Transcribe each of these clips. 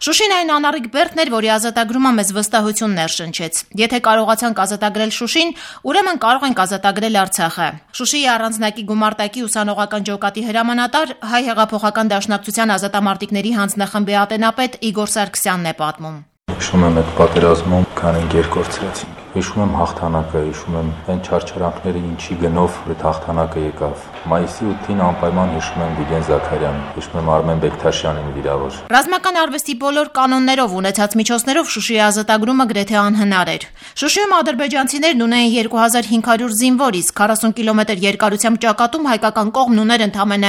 Շուշին այն անառիկ բերդն էր, որի ազատագրումը մեզ վստահություն ներշնչեց։ Եթե կարողացանք ազատագրել Շուշին, ուրեմն կարող ենք ազատագրել Արցախը։ Շուշիի առանձնակի գումարտակի ուսանողական ջոկատի հրամանատար Հայ հեղափոխական դաշնակցության ազատամարտիկների հանձնախմբի ատենապետ Իգոր Սարգսյանն է պատմում։ Հիշում եմ այդ պատերազմում, քան երկրորցրեցինք։ Հիշում եմ հաղթանակը, հիշում եմ այն չարչարանքները, ինչի գնով այդ հաղթանակը եկավ։ Մայիսի 8-ին անպայման հիշում եմ Վիգեն Զաքարյանին, հիշում եմ Արմեն Բեկթաշյանին վիրավոր։ Ռազմական արվեստի բոլոր կանոններով ունեցած միջոցներով Շուշիի ազատագրումը գրեթե անհնար էր։ Շուշիում ադրբեջանցիներն ունեին 2500 զինվոր, իսկ 40 կիլոմետր երկարությամբ ճակատում հայկական կողմն ուներ ընդամենը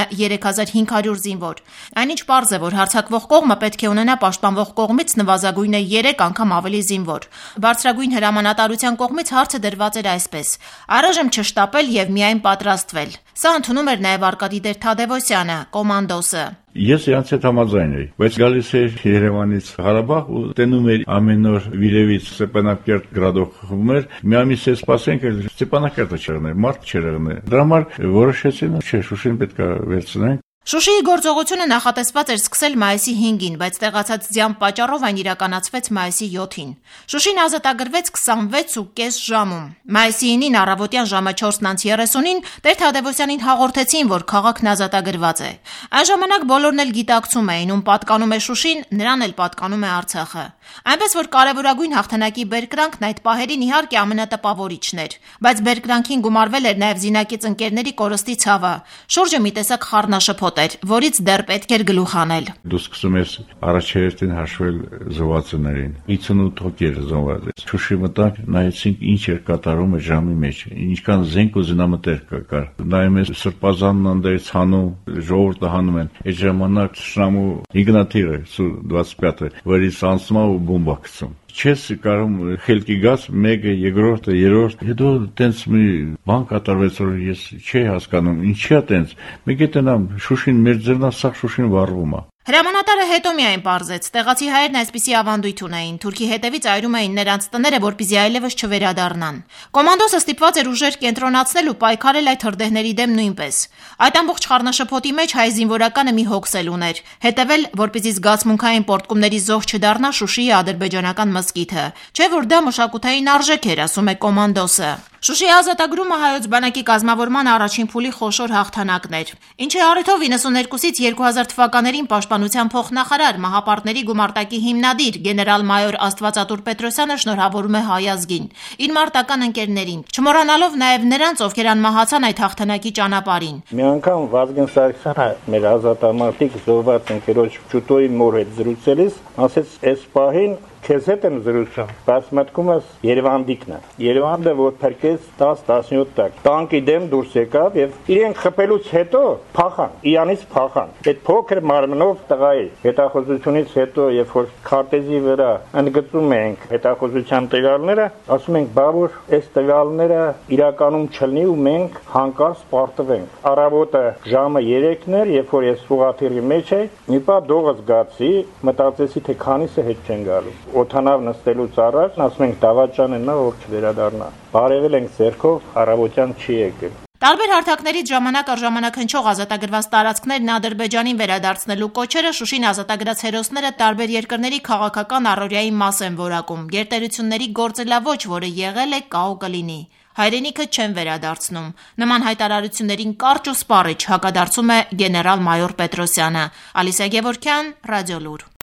3500 զինվոր։ Այնինչ պարզ է, որ հարձակվող կողմը պետք է ունենա պաշտպանվող կողմից նվազագույնը 3 անգամ ավելի զինվոր։ Բարձրագույն հրամանատարության կողմից հարցը դրված էր այսպես. առայժմ չշտապել եւ միայն պատրաստվել։ Սա ընդունում էր նաեւ Արկադի Թադևոսյանը, կոմանդոսը։ Ես իրանց հետ համաձայն էի, բայց գալիս էր Երևանից Ղարաբաղ ու տենում էր ամեն օր Վիրևից Ստեփանակերտ գրադով խմում էր, մի ամիս է սպասենք, Ստեփանակերտը չեղներ, մարդ չեղներ։ Դրա համար որոշեցին, չէ, Շուշին պետք է վերցնենք։ Շուշիի գործողությունը նախատեսված էր սկսել մայիսի 5-ին, բայց տեղացած ձյան պատճառով այն իրականացվեց մայիսի 7-ին։ Շուշին ազատագրվեց 26.5 ժամում։ Մայիսի 9-ին առավոտյան ժամը 4:30-ին Տեր Թադևոսյանին հաղորդեցին, որ քաղաքն ազատագրված է։ Այն ժամանակ բոլորն էլ գիտակցում էին, ում պատկանում է Շուշին, նրան էլ պատկանում է Արցախը։ Այնպես որ կարևորագույն հաղթանակի բերկրանքն այդ պահերին իհարկե ամենատպավորիչն էր, բայց բերկրանքին գումարվել էր նաև զինակից ընկերների կորստի ցավը։ Շուրջը մի տեսակ խառնաշփոթ էր, որից դեռ պետք էր գլուխ անել։ Դու սկսում ես առաջերտին հաշվել զոհվածներին։ 58 հոգի զոհված։ Շուշի մտանք, նայեցինք ինչ էր կատարում այդ ժամի մեջ, ինչքան զենք ու զինամթեր կար։ Նայում ես սրբազանն անդերից հանում, ժողովուրդը հանում են։ Այդ ժամանակ շնամու Իգնատիրը 25-ը, որից անցնում ու բոմբա գցում։ Չես կարում խելքի գաս մեկը, երկրորդը, երրորդ։ Հետո տենց մի բան կատարվեց, որ ես չի հասկանում, ինչի՞ է տենց։ Մեկ է տնամ Շուշին մեր ձեռնասախ Շուշին վառվում է։ Հրամանատարը հետո միայն պարզեց, տեղացի հայերն այսպիսի ավանդույթ ունեին, թուրքի հետևից այրում էին նրանց տները, որպեսզի այլևս չվերադառնան։ Կոմանդոսը ստիպված էր ուժեր կենտրոնացնել ու պայքարել այդ հրդեհների դեմ նույնպես։ Այդ ամբողջ խառնաշփոթի մեջ հայ զինվորականը մի հոգսել ուներ, հետևել, որպեսզի զգացմունքային պորտկումների զոհ չդառնա Շուշիի ադրբեջանական մզկիթը, չէ՞ որ դա մշակութային արժեք էր, ասում է կոմանդոսը։ Շուշիի ազատագրումը հայոց բանակի կազմավորման առաջին փուլի խոշոր հաղթանակն էր, ինչի առիթով 92-ից 2000 թվականներին պաշտպանության փոխնախարար, մահապարտների գումարտակի հիմնադիր գեներալ-մայոր Աստվածատուր Պետրոսյանը շնորհավորում է հայ ազգին, իր մարտական ընկերներին, չմոռանալով նաև նրանց, ովքեր անմահացան այդ հաղթանակի ճանապարհին։ Մի անգամ Վազգեն Սարգսյանը մեր ազատամարտիկ զոհված ընկերոջ Ճուտոյի մոր հետ զրուցելիս ասեց, այս պահին քեզ հետ եմ զրուցում, բայց մտքումս Երևանդիկն է։ Երևանդը որ փրկեց 10-17 տակ։ Տանկի դեմ դուրս եկավ եւ իրենք խփելուց հետո փախան, իրանից փախան։ Այդ փոքր մարմնով տղայի հետախուզությունից հետո, երբ որ քարտեզի վրա ընդգծում ենք հետախուզության տվյալները, ասում ենք, բա որ այս տվյալները իրականում չլինի ու մենք հանկարծ պարտվենք։ Առավոտը ժամը 3-ն էր, երբ որ ես ուղաթիռի մեջ էի, մի պա դողս գացի, մտածեցի, թե քանիսը հետ չեն գալու։ Օթանավ նստելուց առաջ ասում ենք դավաճանն է, որ չվերադառնա։ Բարևել ենք ձեռքով, առավոտյան չի եկել։ Տարբեր հարթակներից ժամանակ առ ժամանակ հնչող ազատագրված տարածքներն Ադրբեջանին վերադարձնելու կոչերը Շուշին ազատագրած հերոսները տարբեր երկրների քաղաքական առօրյայի մաս են որակում, գերտերությունների գործելավոճ, որը եղել է, կա ու կլինի։ Հայրենիքը չեն վերադարձնում։ Նման հայտարարություններին կարճ ու սպառիչ հակադարձում է գեներալ-մայոր Պետրոսյանը։ Ալիսա Գևորգյան, Ռադիոլուր։